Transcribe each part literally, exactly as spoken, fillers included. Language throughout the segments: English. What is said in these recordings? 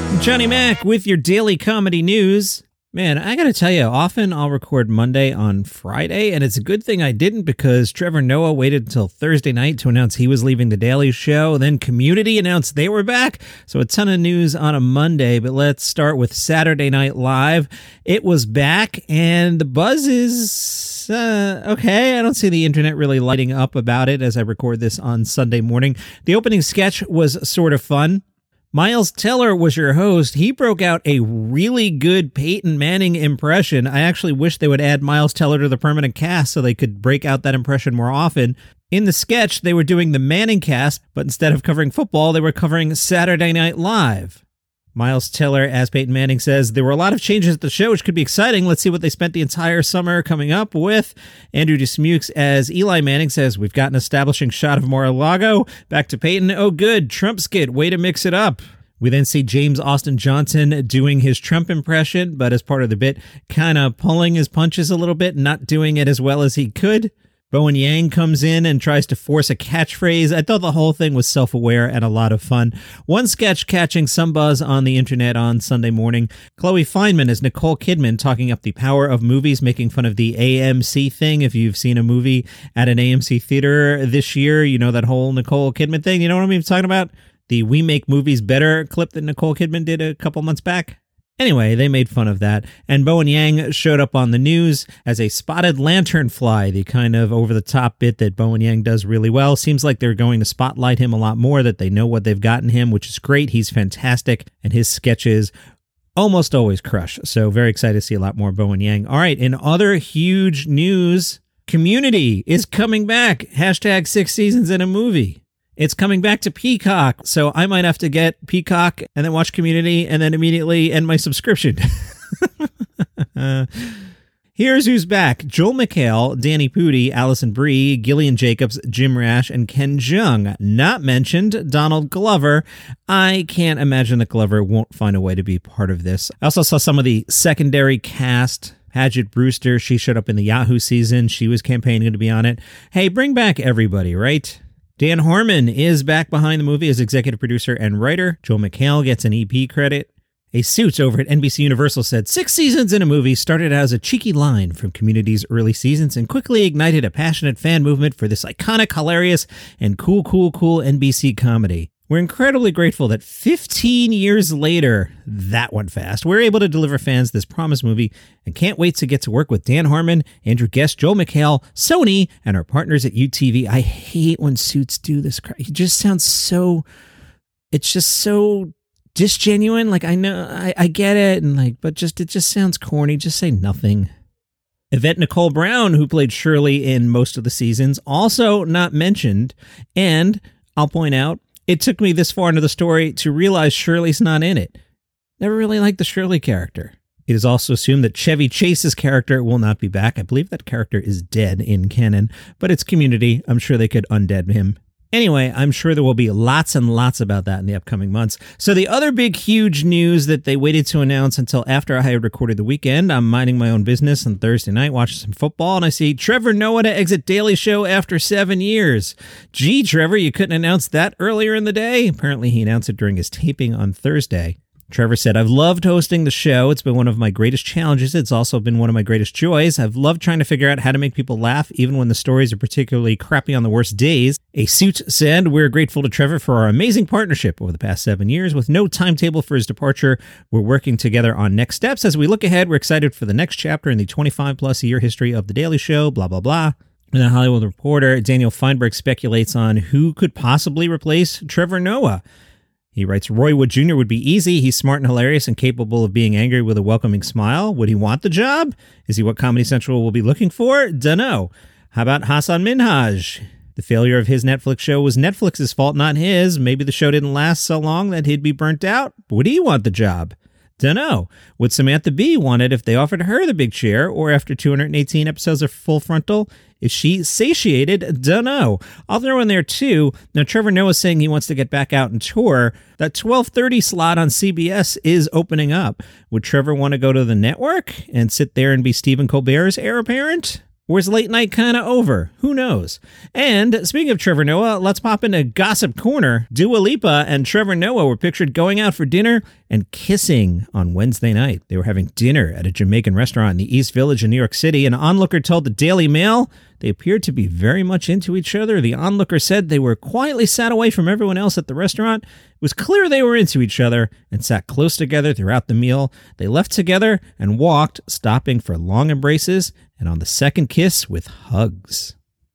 Johnny Mac with your daily comedy news. Man, I gotta tell you, often I'll record Monday on Friday, and it's a good thing I didn't because Trevor Noah waited until Thursday night to announce he was leaving The Daily Show. Then Community announced they were back, so a ton of news on a Monday. But let's start with Saturday Night Live. It was back, and the buzz is uh, okay. I don't see the internet really lighting up about it as I record this on Sunday morning. The opening sketch was sort of fun. Miles Teller was your host. He broke out a really good Peyton Manning impression. I actually wish they would add Miles Teller to the permanent cast so they could break out that impression more often. In the sketch, they were doing the Manning cast, but instead of covering football, they were covering Saturday Night Live. Miles Teller, as Peyton Manning says, there were a lot of changes at the show, which could be exciting. Let's see what they spent the entire summer coming up with. Andrew Dismukes, as Eli Manning says, we've got an establishing shot of Mar-a-Lago. Back to Peyton. Oh, good. Trump skit. Way to mix it up. We then see James Austin Johnson doing his Trump impression, but as part of the bit, kind of pulling his punches a little bit, not doing it as well as he could. Bowen Yang comes in and tries to force a catchphrase. I thought the whole thing was self-aware and a lot of fun. One sketch catching some buzz on the internet on Sunday morning. Chloe Fineman as Nicole Kidman talking up the power of movies, making fun of the A M C thing. If you've seen a movie at an A M C theater this year, you know that whole Nicole Kidman thing. You know what I'm talking about? The We Make Movies Better clip that Nicole Kidman did a couple months back. Anyway, they made fun of that, and Bowen Yang showed up on the news as a spotted lanternfly, the kind of over-the-top bit that Bowen Yang does really well. Seems like they're going to spotlight him a lot more, that they know what they've gotten him, which is great. He's fantastic, and his sketches almost always crush. So very excited to see a lot more Bowen Yang. All right, in other huge news, Community is coming back. Hashtag six seasons in a movie. It's coming back to Peacock, so I might have to get Peacock and then watch Community and then immediately end my subscription. uh, here's who's back. Joel McHale, Danny Pudi, Allison Brie, Gillian Jacobs, Jim Rash, and Ken Jeong. Not mentioned, Donald Glover. I can't imagine that Glover won't find a way to be part of this. I also saw some of the secondary cast. Paget Brewster, she showed up in the Yahoo season. She was campaigning to be on it. Hey, bring back everybody, right? Dan Harmon is back behind the movie as executive producer and writer. Joel McHale gets an E P credit. A suit over at N B C Universal said, six seasons in a movie started as a cheeky line from Community's early seasons and quickly ignited a passionate fan movement for this iconic, hilarious, and cool, cool, cool N B C comedy. We're incredibly grateful that fifteen years later, that went fast, we're able to deliver fans this promised movie and can't wait to get to work with Dan Harmon, Andrew Guest, Joel McHale, Sony, and our partners at U T V. I hate when suits do this. It just sounds so, it's just so disgenuine. Like, I know, I, I get it, and like, but just, it just sounds corny. Just say nothing. Yvette Nicole Brown, who played Shirley in most of the seasons, also not mentioned. And I'll point out, it took me this far into the story to realize Shirley's not in it. Never really liked the Shirley character. It is also assumed that Chevy Chase's character will not be back. I believe that character is dead in canon, but it's Community. I'm sure they could undead him. Anyway, I'm sure there will be lots and lots about that in the upcoming months. So the other big, huge news that they waited to announce until after I had recorded the weekend, I'm minding my own business on Thursday night, watching some football, and I see Trevor Noah to exit Daily Show after seven years. Gee, Trevor, you couldn't announce that earlier in the day? Apparently he announced it during his taping on Thursday. Trevor said, I've loved hosting the show. It's been one of my greatest challenges. It's also been one of my greatest joys. I've loved trying to figure out how to make people laugh, even when the stories are particularly crappy on the worst days. A suit said, we're grateful to Trevor for our amazing partnership over the past seven years. With no timetable for his departure, we're working together on next steps. As we look ahead, we're excited for the next chapter in the twenty-five plus year history of The Daily Show, blah, blah, blah. And the Hollywood Reporter, Daniel Feinberg, speculates on who could possibly replace Trevor Noah. He writes, Roy Wood Junior would be easy. He's smart and hilarious and capable of being angry with a welcoming smile. Would he want the job? Is he what Comedy Central will be looking for? Dunno. How about Hassan Minhaj? The failure of his Netflix show was Netflix's fault, not his. Maybe the show didn't last so long that he'd be burnt out. Would he want the job? Dunno. Would Samantha Bee want it if they offered her the big chair, or after two hundred eighteen episodes of Full Frontal? Is she satiated? Dunno. I'll throw in there too. Now, Trevor Noah's saying he wants to get back out and tour. That twelve thirty slot on C B S is opening up. Would Trevor want to go to the network and sit there and be Stephen Colbert's heir apparent? Or is late night kind of over? Who knows? And speaking of Trevor Noah, let's pop into Gossip Corner. Dua Lipa and Trevor Noah were pictured going out for dinner and kissing on Wednesday night. They were having dinner at a Jamaican restaurant in the East Village in New York City. An onlooker told the Daily Mail they appeared to be very much into each other. The onlooker said they were quietly sat away from everyone else at the restaurant. It was clear they were into each other and sat close together throughout the meal. They left together and walked, stopping for long embraces and on the second kiss with hugs.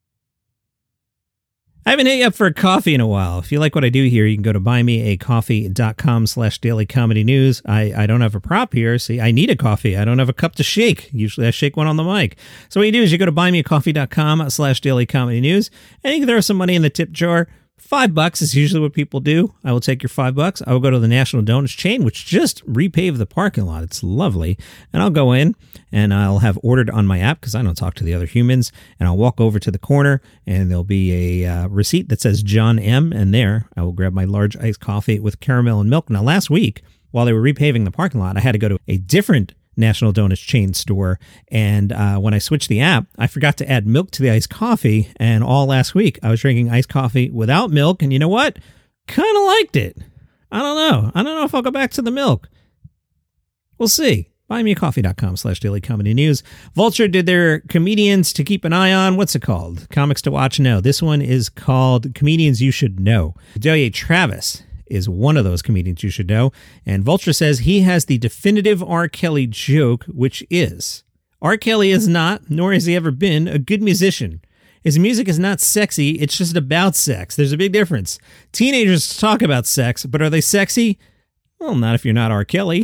I haven't hit you up for a coffee in a while. If you like what I do here, you can go to buymeacoffee.com slash daily comedy news. I, I don't have a prop here. See, I need a coffee. I don't have a cup to shake. Usually I shake one on the mic. So what you do is you go to buymeacoffee.com slash daily comedy news, and you can throw some money in the tip jar. Five bucks is usually what people do. I will take your five bucks. I will go to the National Donuts chain, which just repaved the parking lot. It's lovely. And I'll go in and I'll have ordered on my app because I don't talk to the other humans. And I'll walk over to the corner and there'll be a uh, receipt that says John M. And there I will grab my large iced coffee with caramel and milk. Now, last week, while they were repaving the parking lot, I had to go to a different National Donuts chain store, and uh, when I switched the app, I forgot to add milk to the iced coffee, and all last week I was drinking iced coffee without milk, and you know what? Kind of liked it. I don't know. I don't know if I'll go back to the milk. We'll see. buymeacoffee.com slash daily comedy news. Vulture did their comedians to keep an eye on. What's it called? Comics to watch? No. This one is called Comedians You Should Know. Delia Travis is one of those comedians you should know. And Vulture says he has the definitive R. Kelly joke, which is, R. Kelly is not, nor has he ever been, a good musician. His music is not sexy, it's just about sex. There's a big difference. Teenagers talk about sex, but are they sexy? Well, not if you're not R. Kelly.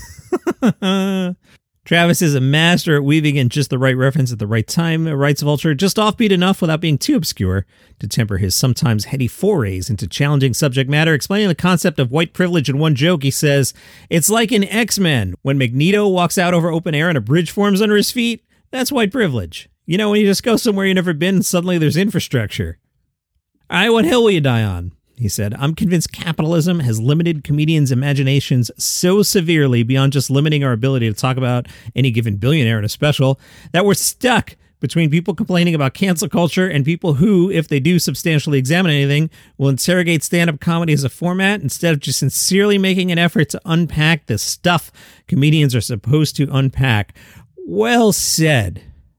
Travis is a master at weaving in just the right reference at the right time, writes Vulture, just offbeat enough without being too obscure to temper his sometimes heady forays into challenging subject matter. Explaining the concept of white privilege in one joke, he says, it's like in X-Men. When Magneto walks out over open air and a bridge forms under his feet, that's white privilege. You know, when you just go somewhere you've never been and suddenly there's infrastructure. All right, what hill will you die on? He said, I'm convinced capitalism has limited comedians' imaginations so severely beyond just limiting our ability to talk about any given billionaire in a special that we're stuck between people complaining about cancel culture and people who, if they do substantially examine anything, will interrogate stand-up comedy as a format instead of just sincerely making an effort to unpack the stuff comedians are supposed to unpack. Well said.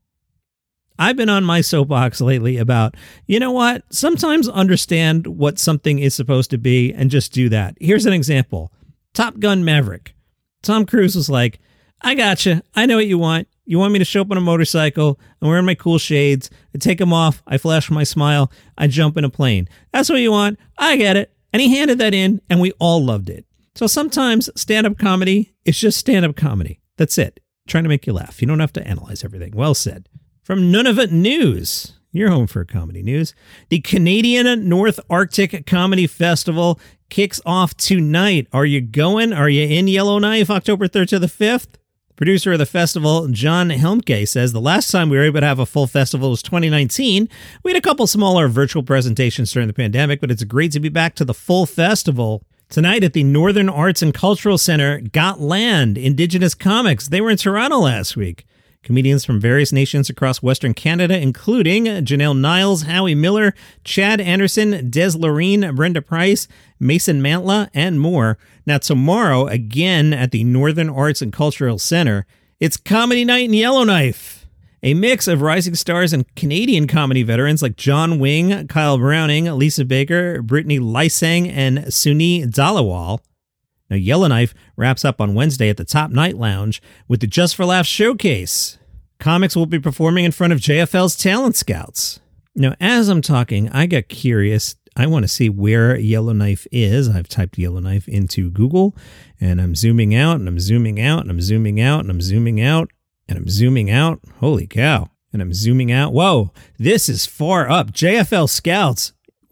I've been on my soapbox lately about, you know what, sometimes understand what something is supposed to be and just do that. Here's an example. Top Gun Maverick. Tom Cruise was like, I gotcha. I know what you want. You want me to show up on a motorcycle. I'm wearing my cool shades. I take them off. I flash my smile. I jump in a plane. That's what you want. I get it. And he handed that in and we all loved it. So sometimes stand-up comedy is just stand-up comedy. That's it. Trying to make you laugh. You don't have to analyze everything. Well said. From Nunavut News, you're home for comedy news. The Canadian North Arctic Comedy Festival kicks off tonight. Are you going? Are you in Yellowknife, October third to the fifth? Producer of the festival, John Helmke, says the last time we were able to have a full festival was twenty nineteen. We had a couple smaller virtual presentations during the pandemic, but it's great to be back to the full festival. Tonight at the Northern Arts and Cultural Center, Got Land, Indigenous Comics. They were in Toronto last week. Comedians from various nations across Western Canada, including Janelle Niles, Howie Miller, Chad Anderson, Des Loreen, Brenda Price, Mason Mantla, and more. Now tomorrow, again at the Northern Arts and Cultural Center, it's Comedy Night in Yellowknife. A mix of rising stars and Canadian comedy veterans like John Wing, Kyle Browning, Lisa Baker, Brittany Lysang, and Suni Dalawal. Now, Yellowknife wraps up on Wednesday at the Top Night Lounge with the Just for Laughs showcase. Comics will be performing in front of J F L's Talent Scouts. Now, as I'm talking, I got curious. I want to see where Yellowknife is. I've typed Yellowknife into Google, and I'm zooming out, and I'm zooming out, and I'm zooming out, and I'm zooming out, and I'm zooming out. Holy cow. And I'm zooming out. Whoa, this is far up. J F L Scouts.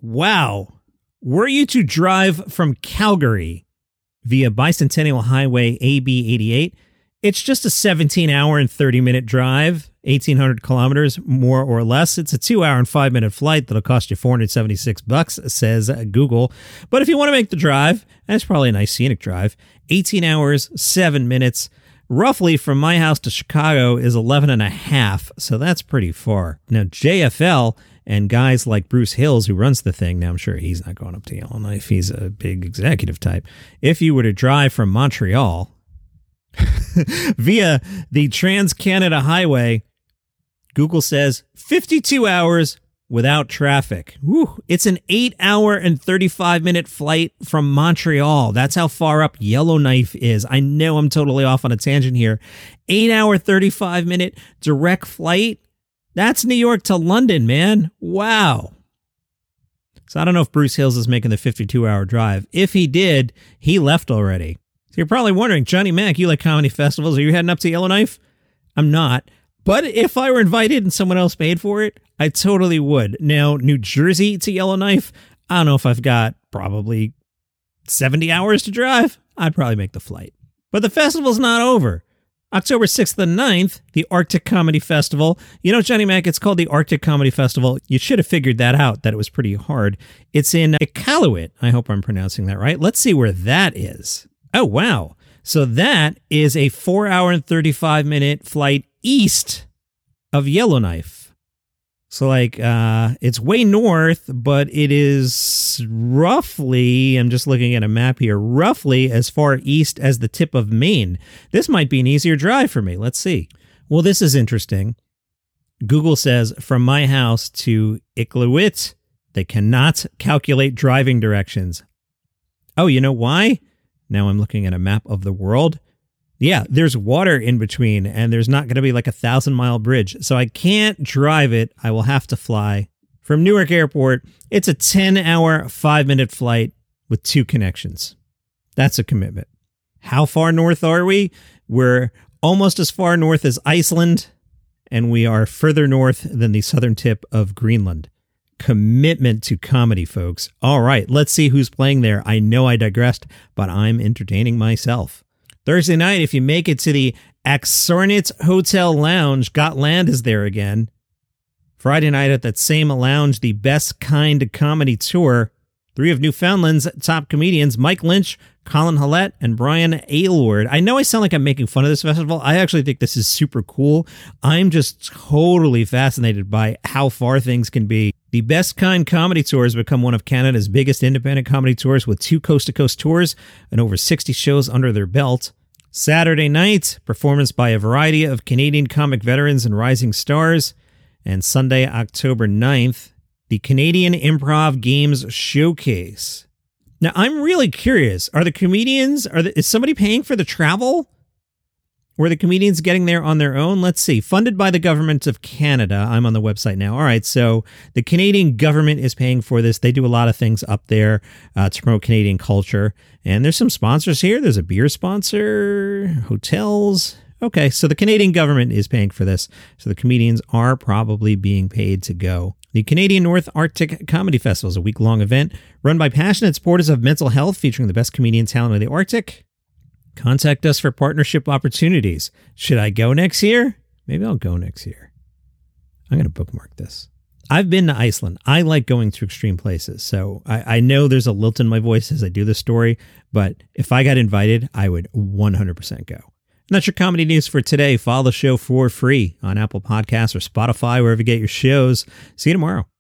Wow. Were you to drive from Calgary via Bicentennial Highway A B eighty-eight, it's just a seventeen hour and thirty minute drive, eighteen hundred kilometers, more or less. It's a two hour and five minute flight that'll cost you four hundred seventy-six bucks, says Google. But if you want to make the drive, and it's probably a nice scenic drive, eighteen hours, seven minutes, roughly from my house to Chicago is eleven and a half, so that's pretty far. Now, J F L and guys like Bruce Hills, who runs the thing, now I'm sure he's not going up to Yellowknife, he's a big executive type. If you were to drive from Montreal via the Trans-Canada Highway, Google says fifty-two hours without traffic. Woo, it's an eight hour and thirty-five minute flight from Montreal. That's how far up Yellowknife is. I know I'm totally off on a tangent here. eight hour, thirty-five minute direct flight. That's New York to London, man. Wow. So I don't know if Bruce Hills is making the fifty-two hour drive. If he did, he left already. So you're probably wondering, Johnny Mac, you like comedy festivals. Are you heading up to Yellowknife? I'm not. But if I were invited and someone else paid for it, I totally would. Now, New Jersey to Yellowknife, I don't know if I've got probably seventy hours to drive. I'd probably make the flight. But the festival's not over. October sixth and ninth, the Arctic Comedy Festival. You know, Johnny Mac, it's called the Arctic Comedy Festival. You should have figured that out, that it was pretty hard. It's in Iqaluit. I hope I'm pronouncing that right. Let's see where that is. Oh, wow. So that is a four hour and thirty-five minute flight east of Yellowknife. So like, uh, it's way north, but it is roughly, I'm just looking at a map here, roughly as far east as the tip of Maine. This might be an easier drive for me. Let's see. Well, this is interesting. Google says from my house to Iqaluit, they cannot calculate driving directions. Oh, you know why? Now I'm looking at a map of the world. Yeah, there's water in between, and there's not going to be like a thousand mile bridge. So I can't drive it. I will have to fly from Newark Airport. It's a ten hour, five minute flight with two connections. That's a commitment. How far north are we? We're almost as far north as Iceland, and we are further north than the southern tip of Greenland. Commitment to comedy, folks. All right, let's see who's playing there. I know I digressed, but I'm entertaining myself. Thursday night, if you make it to the Axornit Hotel Lounge, Gotland is there again. Friday night at that same lounge, the Best Kind of Comedy Tour. Three of Newfoundland's top comedians, Mike Lynch, Colin Hallett, and Brian Aylward. I know I sound like I'm making fun of this festival. I actually think this is super cool. I'm just totally fascinated by how far things can be. The Best Kind Comedy Tour has become one of Canada's biggest independent comedy tours with two coast-to-coast tours and over sixty shows under their belt. Saturday night, performance by a variety of Canadian comic veterans and rising stars. And Sunday, October ninth, the Canadian Improv Games Showcase. Now, I'm really curious. Are the comedians, are the, is somebody paying for the travel? Or are the comedians getting there on their own? Let's see. Funded by the government of Canada. I'm on the website now. All right, so the Canadian government is paying for this. They do a lot of things up there uh, to promote Canadian culture. And there's some sponsors here. There's a beer sponsor, hotels. Okay, so the Canadian government is paying for this. So the comedians are probably being paid to go. The Canadian North Arctic Comedy Festival is a week-long event run by passionate supporters of mental health featuring the best comedian talent of the Arctic. Contact us for partnership opportunities. Should I go next year? Maybe I'll go next year. I'm going to bookmark this. I've been to Iceland. I like going to extreme places. So I, I know there's a lilt in my voice as I do this story, but if I got invited, I would one hundred percent go. And that's your comedy news for today. Follow the show for free on Apple Podcasts or Spotify, wherever you get your shows. See you tomorrow.